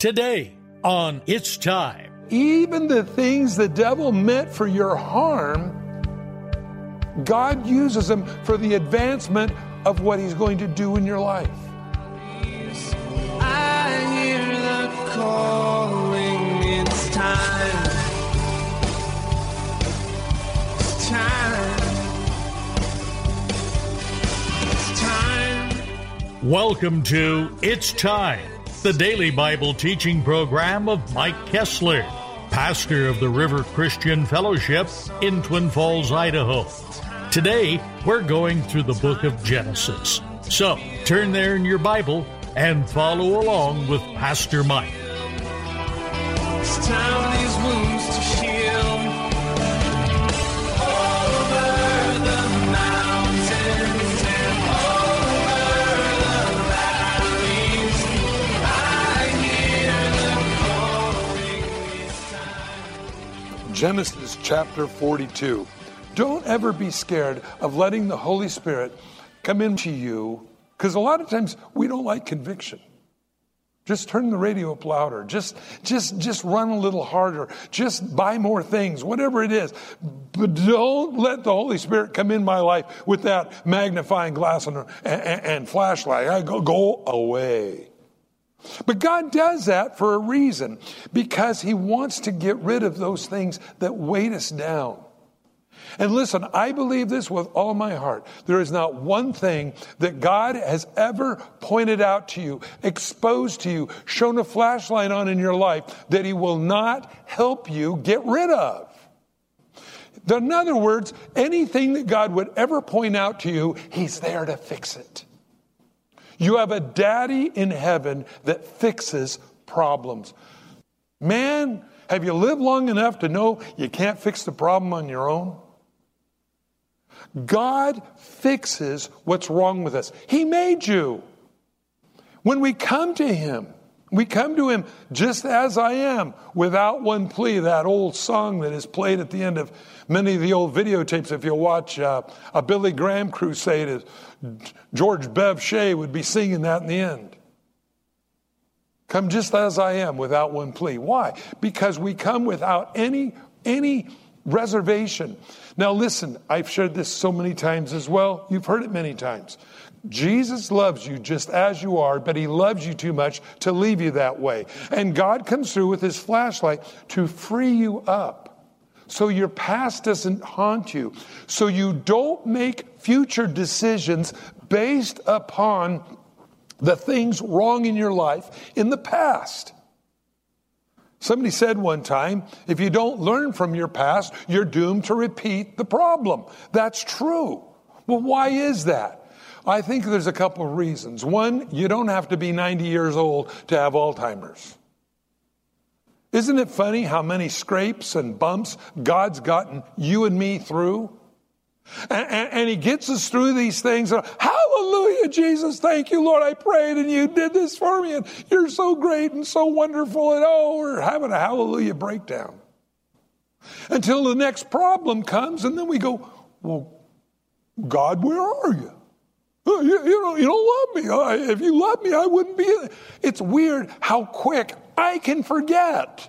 Today on It's Time. Even the things the devil meant for your harm, God uses them for the advancement of what He's going to do in your life. I hear the calling, it's time. It's time. It's time. Welcome to It's Time, the daily Bible teaching program of Mike Kessler, pastor of the River Christian Fellowship in Twin Falls, Idaho. Today, we're going through the book of Genesis. So, turn there in your Bible and follow along with Pastor Mike. It's time these wounds to heal. Over the mountains and over the valleys, I hear the calling, it's time. Genesis chapter 42. Don't ever be scared of letting the Holy Spirit come into you, because a lot of times we don't like conviction. Just turn the radio up louder. Just run a little harder. Just buy more things, whatever it is. But don't let the Holy Spirit come in my life with that magnifying glass and flashlight. I go away. But God does that for a reason, because He wants to get rid of those things that weight us down. And listen, I believe this with all my heart. There is not one thing that God has ever pointed out to you, exposed to you, shown a flashlight on in your life that He will not help you get rid of. In other words, anything that God would ever point out to you, He's there to fix it. You have a daddy in heaven that fixes problems. Man, have you lived long enough to know you can't fix the problem on your own? God fixes what's wrong with us. He made you. When we come to Him, we come to Him just as I am, without one plea. That old song that is played at the end of many of the old videotapes. If you'll watch a Billy Graham crusade, George Bev Shea would be singing that in the end. Come just as I am, without one plea. Why? Because we come without any reservation. Now listen, I've shared this so many times as well. You've heard it many times. Jesus loves you just as you are, but He loves you too much to leave you that way. And God comes through with His flashlight to free you up, so your past doesn't haunt you, so you don't make future decisions based upon the things wrong in your life in the past. Somebody said one time, if you don't learn from your past, you're doomed to repeat the problem. That's true. Well, why is that? I think there's a couple of reasons. One, you don't have to be 90 years old to have Alzheimer's. Isn't it funny how many scrapes and bumps God's gotten you and me through? And He gets us through these things. Hallelujah, Jesus. Thank you, Lord. I prayed and you did this for me. And you're so great and so wonderful. And we're having a hallelujah breakdown. Until the next problem comes. And then we go, well, God, where are you? You don't love me. If you love me, I wouldn't be. It's weird how quick I can forget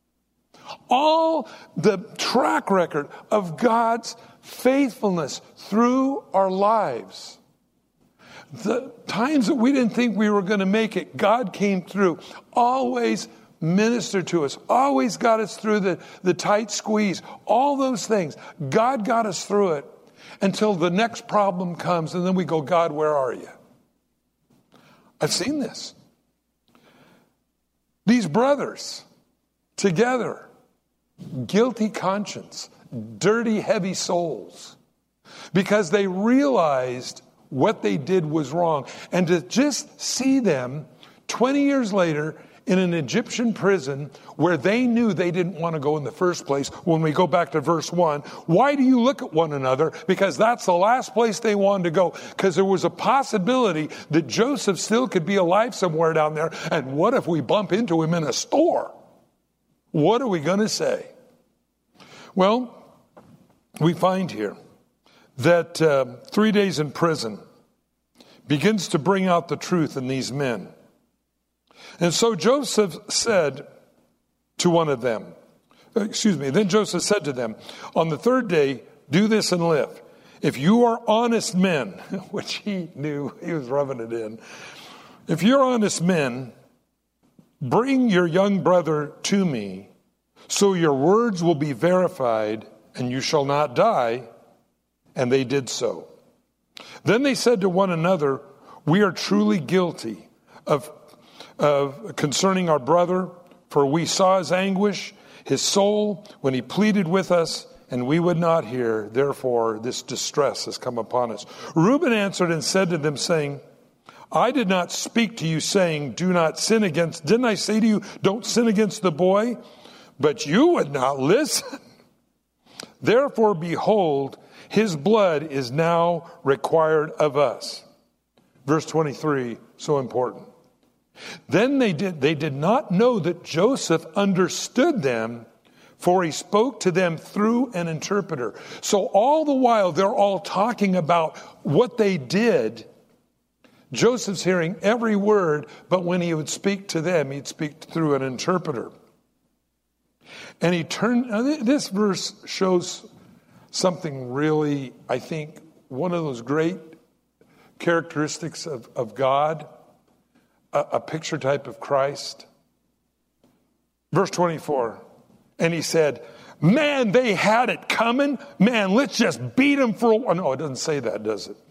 all the track record of God's faithfulness through our lives. The times that we didn't think we were going to make it, God came through, always ministered to us, always got us through the tight squeeze, all those things. God got us through it until the next problem comes, and then we go, God, where are you? I've seen this. These brothers together, guilty conscience, dirty, heavy souls, because they realized what they did was wrong. And to just see them 20 years later in an Egyptian prison where they knew they didn't want to go in the first place. When we go back to verse 1, why do you look at one another? Because that's the last place they wanted to go. Because there was a possibility that Joseph still could be alive somewhere down there. And what if we bump into him in a store? What are we going to say? Well, we find here that 3 days in prison begins to bring out the truth in these men. And so Joseph said to one of them, then Joseph said to them, on the third day, do this and live. If you are honest men, which he knew, he was rubbing it in. If you're honest men, bring your young brother to me, so your words will be verified and you shall not die. And they did so. Then they said to one another, we are truly guilty of concerning our brother, for we saw his anguish, his soul, when he pleaded with us, and we would not hear. Therefore, this distress has come upon us. Reuben answered and said to them, saying, I did not speak to you, saying, do not sin against. Didn't I say to you, don't sin against the boy? But you would not listen. Therefore, behold, his blood is now required of us. Verse 23, so important. Then they did not know that Joseph understood them, for he spoke to them through an interpreter. So all the while they're all talking about what they did, Joseph's hearing every word, but when he would speak to them, he'd speak through an interpreter. And he turned, this verse shows something really, I think, one of those great characteristics of God, a picture type of Christ. Verse 24, and he said, man, they had it coming. Man, let's just beat them for a while. No, it doesn't say that, does it?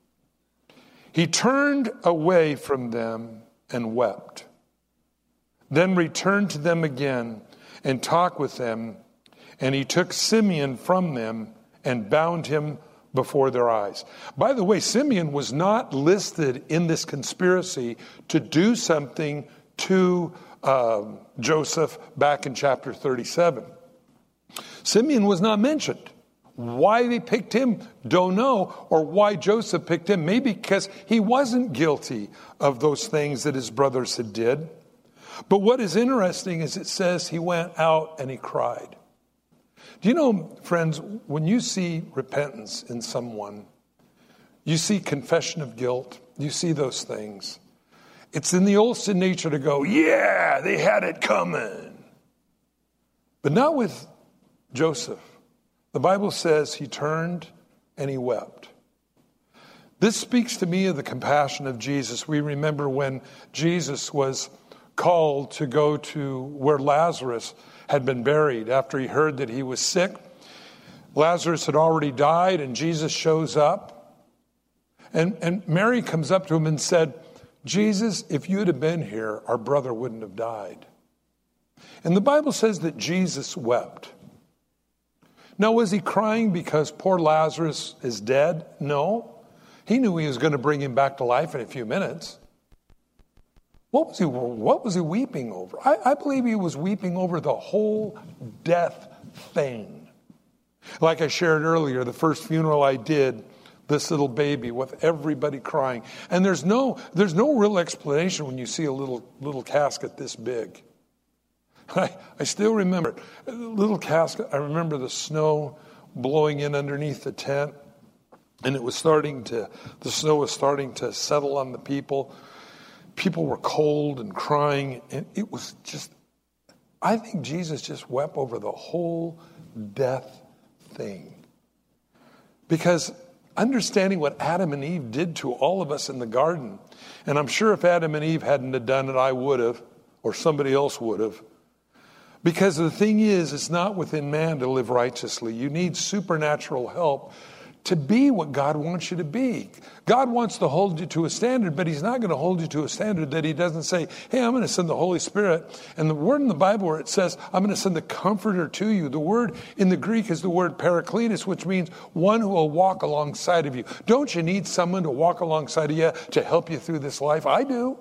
He turned away from them and wept. Then returned to them again and talked with them. And he took Simeon from them and bound him before their eyes. By the way, Simeon was not listed in this conspiracy to do something to Joseph back in chapter 37. Simeon was not mentioned. Why they picked him, don't know, or why Joseph picked him. Maybe because he wasn't guilty of those things that his brothers had did. But what is interesting is it says he went out and he cried. Do you know, friends, when you see repentance in someone, you see confession of guilt, you see those things. It's in the old sin nature to go, yeah, they had it coming. But not with Joseph. The Bible says he turned and he wept. This speaks to me of the compassion of Jesus. We remember when Jesus was called to go to where Lazarus had been buried after he heard that he was sick. Lazarus had already died, and Jesus shows up. And Mary comes up to him and said, Jesus, if you'd have been here, our brother wouldn't have died. And the Bible says that Jesus wept. Now, was he crying because poor Lazarus is dead? No. He knew he was going to bring him back to life in a few minutes. What was he weeping over? I believe he was weeping over the whole death thing. Like I shared earlier, the first funeral I did, this little baby with everybody crying. And there's no real explanation when you see a little casket this big. I still remember it. A little casket. I remember the snow blowing in underneath the tent. And the snow was starting to settle on the people. People were cold and crying. And it was just, I think Jesus just wept over the whole death thing. Because understanding what Adam and Eve did to all of us in the garden, and I'm sure if Adam and Eve hadn't have done it, I would have, or somebody else would have. Because the thing is, it's not within man to live righteously. You need supernatural help to be what God wants you to be. God wants to hold you to a standard, but he's not going to hold you to a standard that he doesn't say, hey, I'm going to send the Holy Spirit. And the word in the Bible where it says, I'm going to send the comforter to you. The word in the Greek is the word parakletos, which means one who will walk alongside of you. Don't you need someone to walk alongside of you to help you through this life? I do.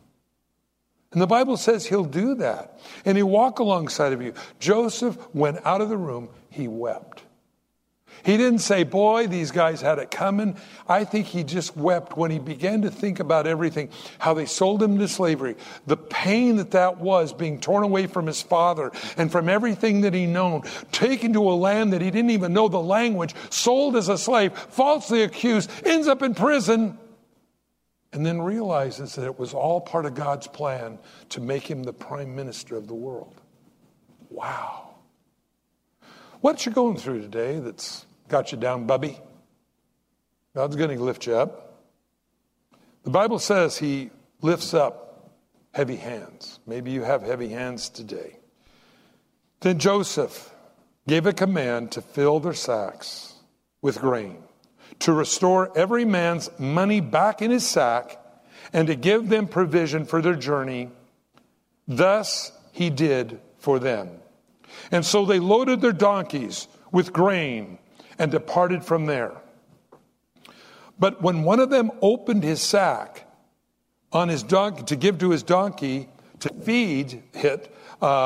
And the Bible says he'll do that. And he'll walk alongside of you. Joseph went out of the room. He wept. He didn't say, boy, these guys had it coming. I think he just wept when he began to think about everything, how they sold him to slavery, the pain that was being torn away from his father and from everything that he known, taken to a land that he didn't even know the language, sold as a slave, falsely accused, ends up in prison. and then realizes that it was all part of God's plan to make him the prime minister of the world. Wow. What you going through today that's got you down, bubby? God's going to lift you up. The Bible says he lifts up heavy hands. Maybe you have heavy hands today. Then Joseph gave a command to fill their sacks with grain, to restore every man's money back in his sack, and to give them provision for their journey. Thus he did for them. And so they loaded their donkeys with grain and departed from there. But when one of them opened his sack on his donkey to give to his donkey to feed it,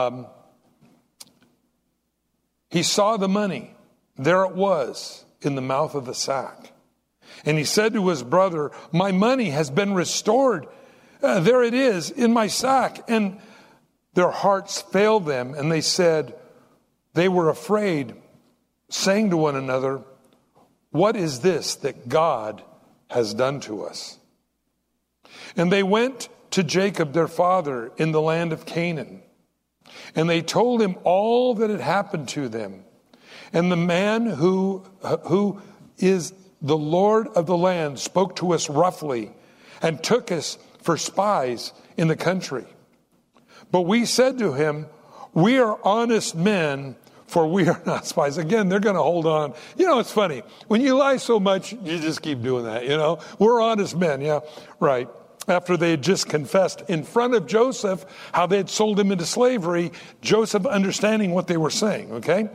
he saw the money. There it was in the mouth of the sack. And he said to his brother, "My money has been restored. There it is in my sack." And their hearts failed them, and they were afraid, saying to one another, "What is this that God has done to us?" And they went to Jacob their father in the land of Canaan, and they told him all that had happened to them. And the man who is the Lord of the land spoke to us roughly and took us for spies in the country. But we said to him, "We are honest men, for we are not spies." Again, they're going to hold on. It's funny. When you lie so much, you just keep doing that, We're honest men, yeah, right. After they had just confessed in front of Joseph how they had sold him into slavery, Joseph understanding what they were saying, okay?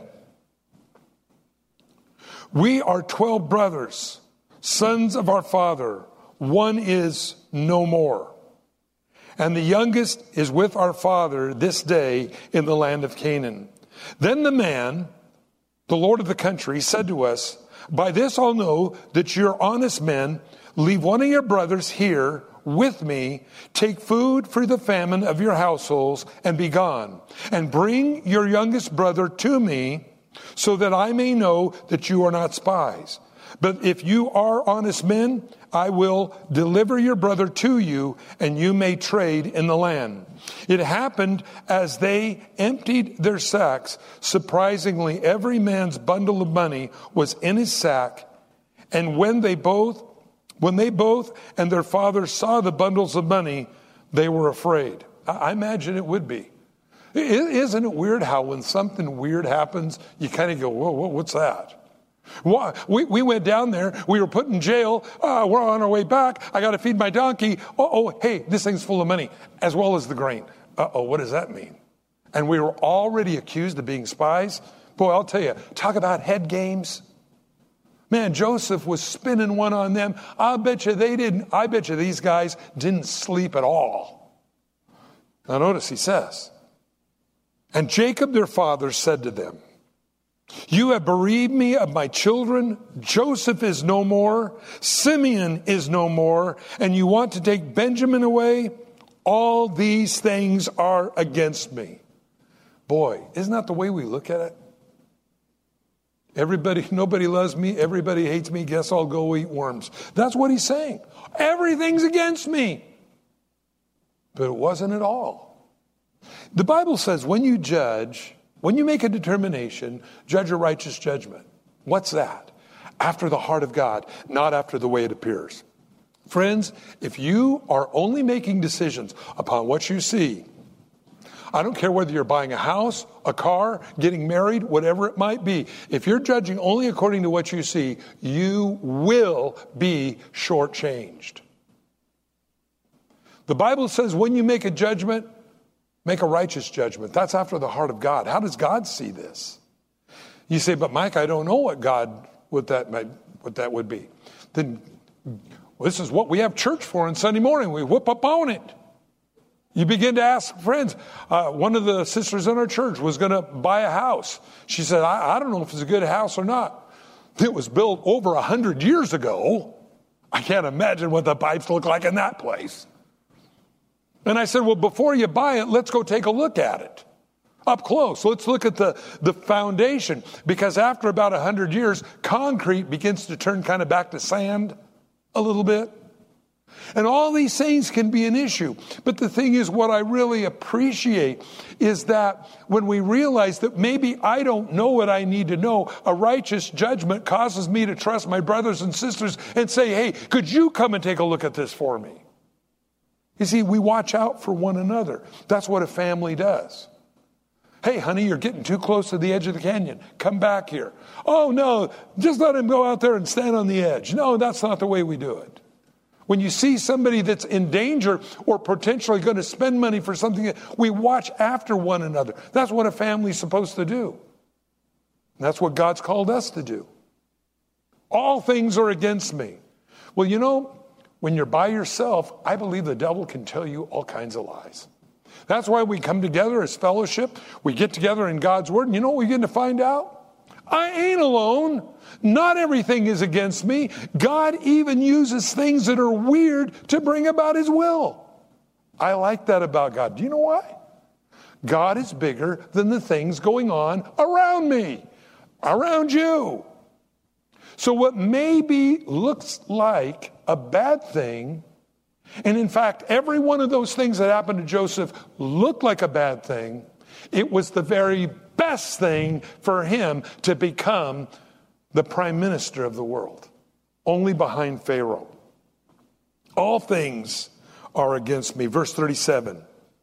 "We are 12 brothers, sons of our father. One is no more. And the youngest is with our father this day in the land of Canaan." Then the man, the Lord of the country, said to us, "By this I'll know that you're honest men. Leave one of your brothers here with me. Take food for the famine of your households and be gone. And bring your youngest brother to me so that I may know that you are not spies. But if you are honest men, I will deliver your brother to you, and you may trade in the land." It happened as they emptied their sacks, surprisingly, every man's bundle of money was in his sack. And when they both and their father saw the bundles of money, they were afraid. I imagine it would be. Isn't it weird how when something weird happens, you kind of go, whoa, what's that? We went down there. We were put in jail. We're on our way back. I got to feed my donkey. Hey, this thing's full of money, as well as the grain. What does that mean? And we were already accused of being spies. Boy, I'll tell you, talk about head games. Man, Joseph was spinning one on them. I bet you these guys didn't sleep at all. Now notice he says, "And Jacob their father said to them, 'You have bereaved me of my children. Joseph is no more. Simeon is no more. And you want to take Benjamin away? All these things are against me.'" Boy, isn't that the way we look at it? Nobody loves me. Everybody hates me. Guess I'll go eat worms. That's what he's saying. Everything's against me. But it wasn't at all. The Bible says when you make a determination, judge a righteous judgment. What's that? After the heart of God, not after the way it appears. Friends, if you are only making decisions upon what you see, I don't care whether you're buying a house, a car, getting married, whatever it might be. If you're judging only according to what you see, you will be shortchanged. The Bible says when you make a judgment, make a righteous judgment. That's after the heart of God. How does God see this? You say, "But Mike, I don't know what that would be." Then this is what we have church for on Sunday morning. We whoop up on it. You begin to ask friends. One of the sisters in our church was going to buy a house. She said, I don't know if it's a good house or not. It was built over 100 years ago. I can't imagine what the pipes look like in that place. And I said, well, before you buy it, let's go take a look at it up close. Let's look at the foundation, because after about 100 years, concrete begins to turn kind of back to sand a little bit. And all these things can be an issue. But the thing is, what I really appreciate is that when we realize that maybe I don't know what I need to know, a righteous judgment causes me to trust my brothers and sisters and say, hey, could you come and take a look at this for me? You see, we watch out for one another. That's what a family does. Hey, honey, you're getting too close to the edge of the canyon. Come back here. Oh, no, just let him go out there and stand on the edge. No, that's not the way we do it. When you see somebody that's in danger or potentially going to spend money for something, we watch after one another. That's what a family's supposed to do. That's what God's called us to do. All things are against me. Well, you know, when you're by yourself, I believe the devil can tell you all kinds of lies. That's why we come together as fellowship. We get together in God's Word. And you know what we're going to find out? I ain't alone. Not everything is against me. God even uses things that are weird to bring about His will. I like that about God. Do you know why? God is bigger than the things going on around me, around you. So what maybe looks like a bad thing, and in fact, every one of those things that happened to Joseph looked like a bad thing, it was the very best thing for him to become the prime minister of the world, only behind Pharaoh. All things are against me. Verse 37.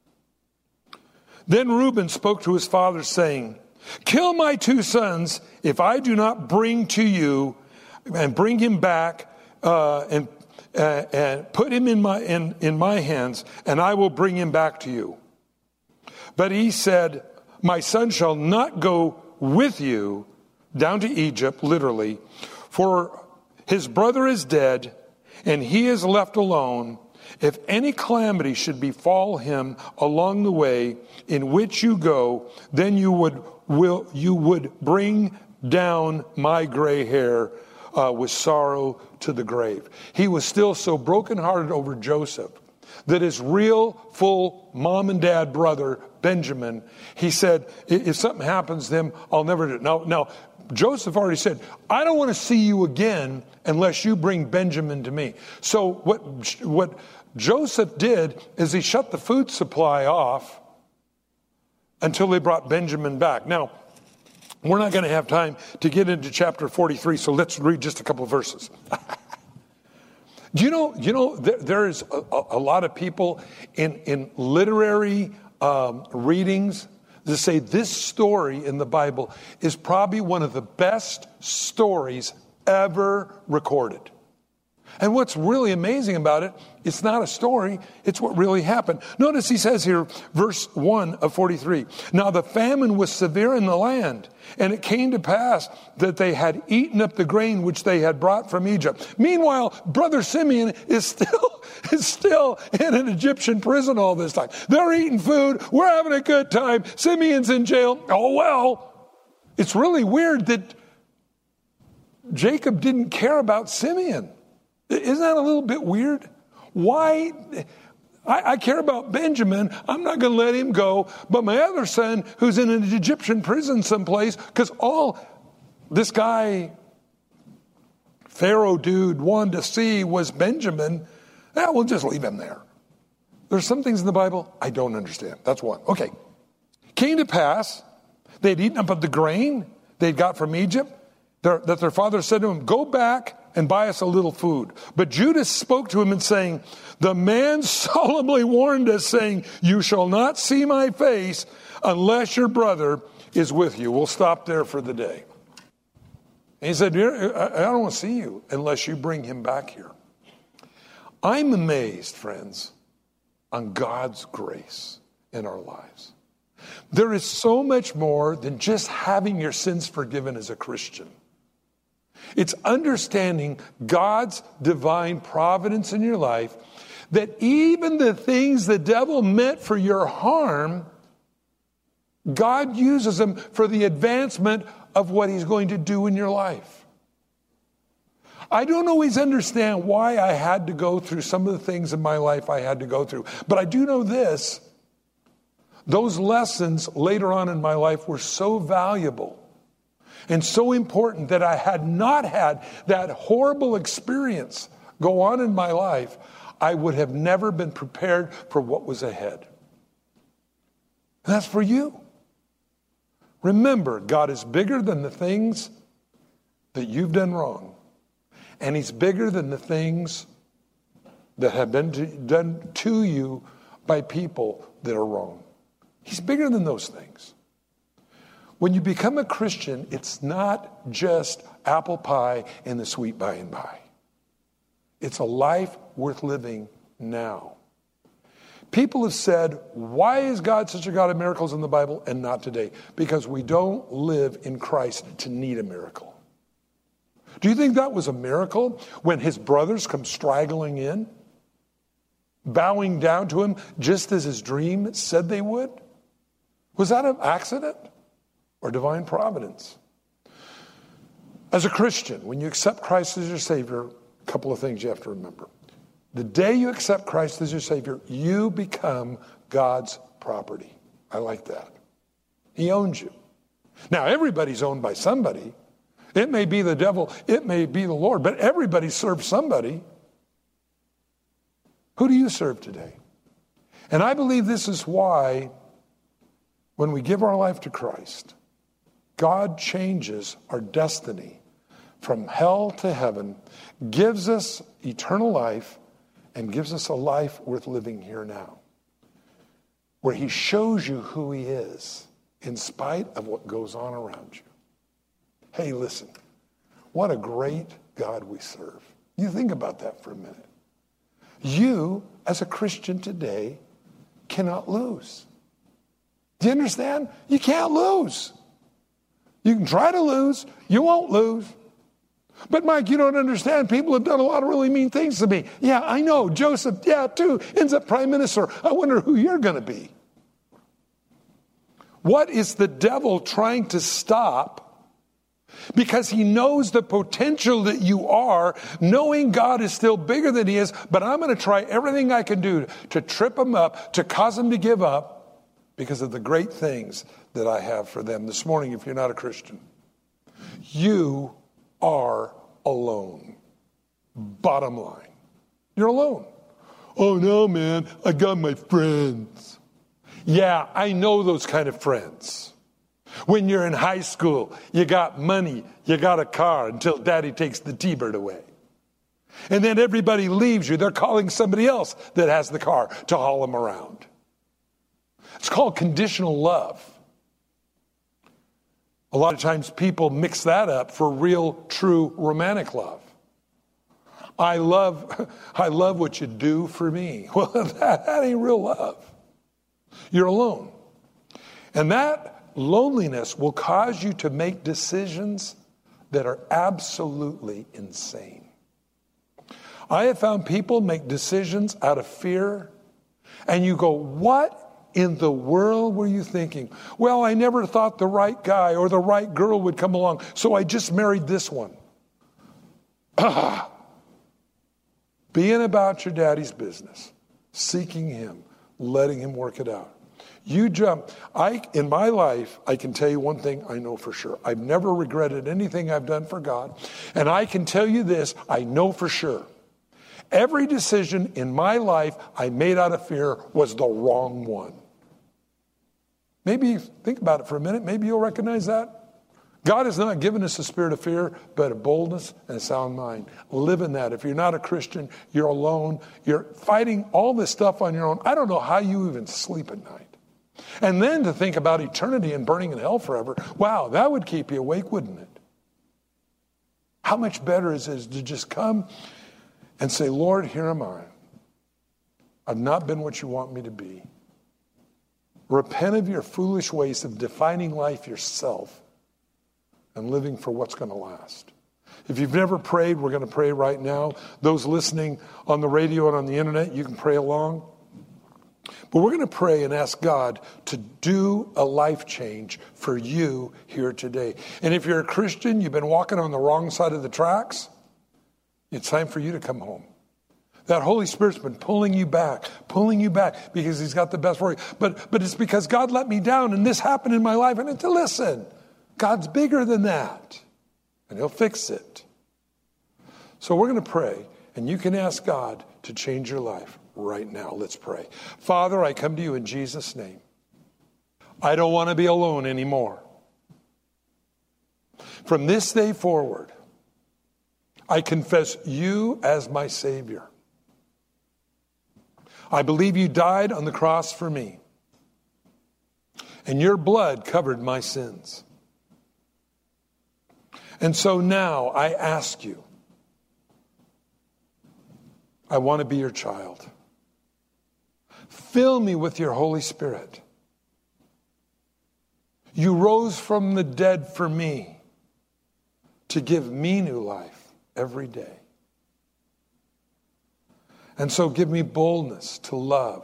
Then Reuben spoke to his father, saying, kill my 2 sons if I do not bring to you and bring him back and put him in my hands, and I will bring him back to you. But he said, my son shall not go with you down to Egypt, literally, for his brother is dead, and he is left alone. If any calamity should befall him along the way in which you go, then you would bring down my gray hair with sorrow to the grave. He was still so brokenhearted over Joseph that his real, full mom and dad brother, Benjamin, he said, if something happens to him, I'll never do it. Now, Joseph already said, I don't want to see you again unless you bring Benjamin to me. So what Joseph did is he shut the food supply off until they brought Benjamin back. Now, we're not going to have time to get into chapter 43, so let's read just a couple of verses. Do you know, there is a lot of people in literary readings that say this story in the Bible is probably one of the best stories ever recorded. And what's really amazing about it, it's not a story, it's what really happened. Notice he says here, verse 1 of 43, now the famine was severe in the land, and it came to pass that they had eaten up the grain which they had brought from Egypt. Meanwhile, brother Simeon is still in an Egyptian prison all this time. They're eating food, we're having a good time, Simeon's in jail. Oh well, it's really weird that Jacob didn't care about Simeon. Isn't that a little bit weird? Why? I care about Benjamin. I'm not going to let him go. But my other son, who's in an Egyptian prison someplace, because all this guy, Pharaoh dude, wanted to see was Benjamin, we'll just leave him there. There's some things in the Bible I don't understand. That's one. Okay. Came to pass, they'd eaten up of the grain they'd got from Egypt, that their father said to him, go back and buy us a little food. But Judah spoke to him and saying, the man solemnly warned us, saying, you shall not see my face unless your brother is with you. We'll stop there for the day. And he said, I don't want to see you unless you bring him back here. I'm amazed, friends, on God's grace in our lives. There is so much more than just having your sins forgiven as a Christian. It's understanding God's divine providence in your life, that even the things the devil meant for your harm, God uses them for the advancement of what he's going to do in your life. I don't always understand why I had to go through some of the things in my life I had to go through, but I do know this. Those lessons later on in my life were so valuable and so important that I had not had that horrible experience go on in my life, I would have never been prepared for what was ahead. And that's for you. Remember, God is bigger than the things that you've done wrong. And he's bigger than the things that have been done to you by people that are wrong. He's bigger than those things. When you become a Christian, it's not just apple pie and the sweet by and by. It's a life worth living now. People have said, why is God such a God of miracles in the Bible and not today? Because we don't live in Christ to need a miracle. Do you think that was a miracle when his brothers come straggling in, bowing down to him just as his dream said they would? Was that an accident or divine providence? As a Christian, when you accept Christ as your Savior, a couple of things you have to remember. The day you accept Christ as your Savior, you become God's property. I like that. He owns you. Now, everybody's owned by somebody. It may be the devil, it may be the Lord, but everybody serves somebody. Who do you serve today? And I believe this is why when we give our life to Christ, God changes our destiny from hell to heaven, gives us eternal life, and gives us a life worth living here now, where he shows you who he is in spite of what goes on around you. Hey, listen, what a great God we serve. You think about that for a minute. You, as a Christian today, cannot lose. Do you understand? You can't lose. You can try to lose. You won't lose. But Mike, you don't understand. People have done a lot of really mean things to me. Yeah, I know. Joseph, yeah, too, ends up prime minister. I wonder who you're going to be. What is the devil trying to stop? Because he knows the potential that you are, knowing God is still bigger than he is, but I'm going to try everything I can do to trip him up, to cause him to give up because of the great things that I have for them. This morning, if you're not a Christian, you are alone. Bottom line. You're alone. Oh no, man, I got my friends. Yeah, I know those kind of friends. When you're in high school, you got money, you got a car until daddy takes the T-Bird away. And then everybody leaves you. They're calling somebody else that has the car to haul them around. It's called conditional love. A lot of times people mix that up for real, true romantic love. I love what you do for me. Well, that ain't real love. You're alone. And that loneliness will cause you to make decisions that are absolutely insane. I have found people make decisions out of fear, and you go, what in the world were you thinking? Well, I never thought the right guy or the right girl would come along, so I just married this one. Being about your daddy's business, seeking him, letting him work it out. You jump. In my life, I can tell you one thing I know for sure. I've never regretted anything I've done for God. And I can tell you this, I know for sure. Every decision in my life I made out of fear was the wrong one. Maybe think about it for a minute. Maybe you'll recognize that. God has not given us a spirit of fear, but a boldness and a sound mind. Live in that. If you're not a Christian, you're alone. You're fighting all this stuff on your own. I don't know how you even sleep at night. And then to think about eternity and burning in hell forever. Wow, that would keep you awake, wouldn't it? How much better is it to just come and say, Lord, here am I. I've not been what you want me to be. Repent of your foolish ways of defining life yourself and living for what's going to last. If you've never prayed, we're going to pray right now. Those listening on the radio and on the internet, you can pray along. But we're going to pray and ask God to do a life change for you here today. And if you're a Christian, you've been walking on the wrong side of the tracks, it's time for you to come home. That Holy Spirit's been pulling you back because he's got the best for you. But it's because God let me down and this happened in my life. And to listen, God's bigger than that and he'll fix it. So we're going to pray and you can ask God to change your life right now. Let's pray. Father, I come to you in Jesus' name. I don't want to be alone anymore. From this day forward, I confess you as my Savior. I believe you died on the cross for me, and your blood covered my sins. And so now I ask you, I want to be your child. Fill me with your Holy Spirit. You rose from the dead for me to give me new life every day. And so give me boldness to love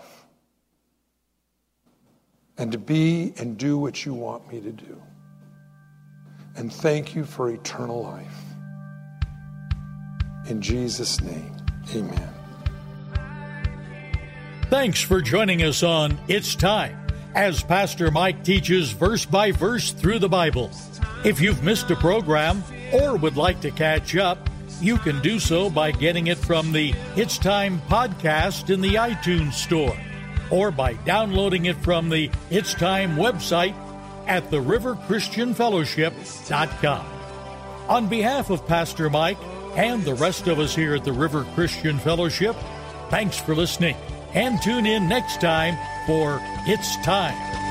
and to be and do what you want me to do. And thank you for eternal life. In Jesus' name, amen. Thanks for joining us on It's Time, as Pastor Mike teaches verse by verse through the Bible. If you've missed a program or would like to catch up, you can do so by getting it from the It's Time podcast in the iTunes Store, or by downloading it from the It's Time website at theriverchristianfellowship.com. On behalf of Pastor Mike and the rest of us here at the River Christian Fellowship, thanks for listening, and tune in next time for It's Time.